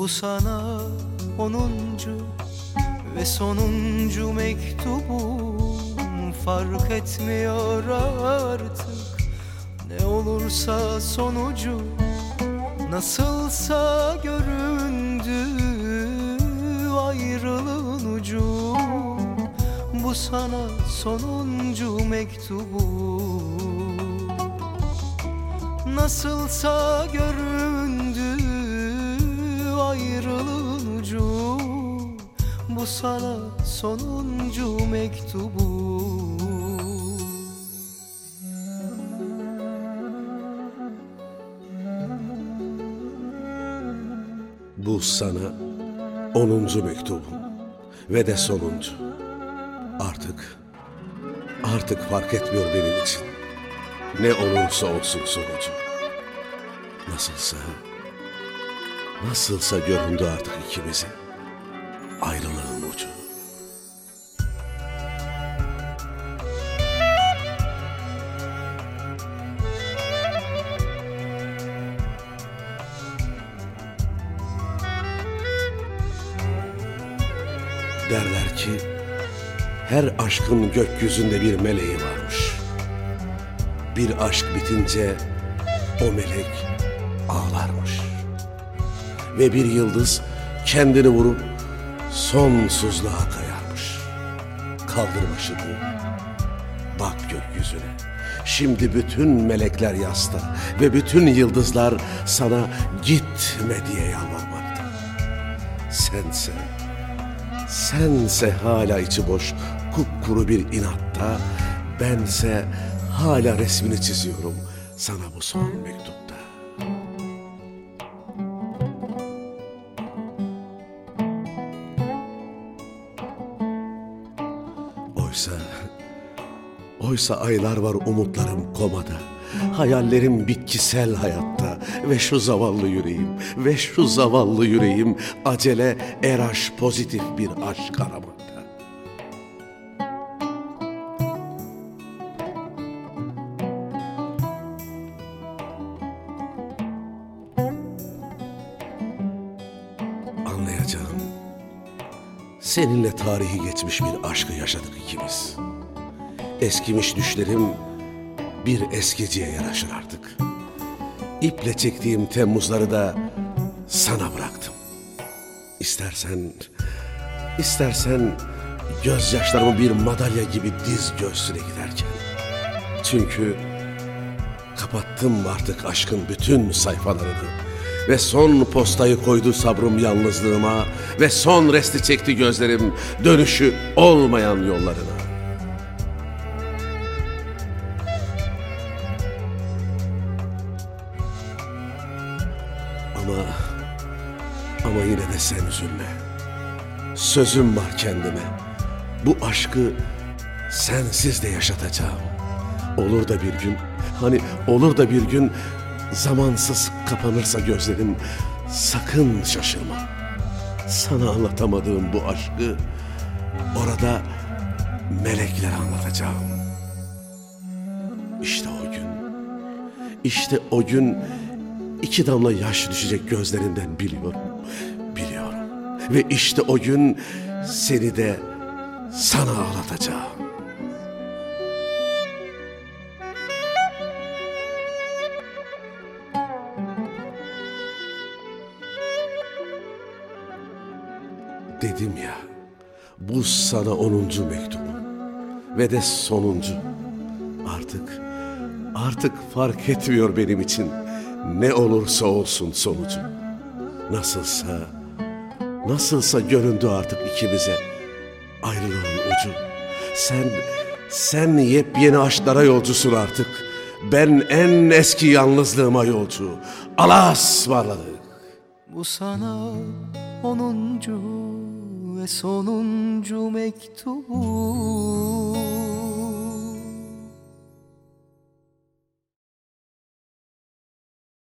Bu sana 10. ve sonuncu mektubum. Fark etmiyor artık ne olursa sonucu. Nasılsa göründü ayrılığın ucu. Bu sana sonuncu mektubum. Nasılsa göründü ayrılığın ucu. Bu sana sonuncu mektubum. Bu sana 10. mektubum ve de sonuncu. Artık fark etmiyor benim için ne olursa olsun sonucu. Nasılsa göründü artık ikimizin ayrılığın ucu. Derler ki her aşkın gökyüzünde bir meleği varmış. Bir aşk bitince o melek ağlarmış. Ve bir yıldız kendini vurup sonsuzluğa kayarmış. Kaldır başını, bak gökyüzüne. Şimdi bütün melekler yasta ve bütün yıldızlar sana gitme diye yalvarmakta. Sense hala içi boş, kupkuru bir inatta. Bense hala resmini çiziyorum sana bu son mektupta. Oysa aylar var umutlarım komada, hayallerim bitkisel hayatta. Ve şu zavallı yüreğim acele RH pozitif bir aşk aramakta. Anlayacağım, seninle tarihi geçmiş bir aşkı yaşadık ikimiz. Eskimiş düşlerim bir eskiciye yaraşır artık. İple çektiğim Temmuzları da sana bıraktım. İstersen gözyaşlarımı bir madalya gibi diz göğsüne giderken. Çünkü kapattım artık aşkın bütün sayfalarını. Ve son postayı koydu sabrım yalnızlığıma. Ve son resti çekti gözlerim dönüşü olmayan yollarına. Ama yine de sen üzülme. Sözüm var kendime. Bu aşkı sensiz de yaşatacağım. Olur da bir gün zamansız kapanırsa gözlerim, sakın şaşırma. Sana anlatamadığım bu aşkı orada meleklere anlatacağım. İşte o gün 2 damla yaş düşecek gözlerinden biliyorum. Ve işte o gün seni de sana ağlatacağım. Dedim ya, bu sana 10. mektubum ve de sonuncu. Artık fark etmiyor benim için ne olursa olsun sonucu. Nasılsa göründü artık ikimize ayrılığın ucu. Sen yepyeni aşklara yolcusun artık. Ben en eski yalnızlığıma yolcu. Allah'a ısmarladık. Bu sana 10. ve sonuncu mektubum.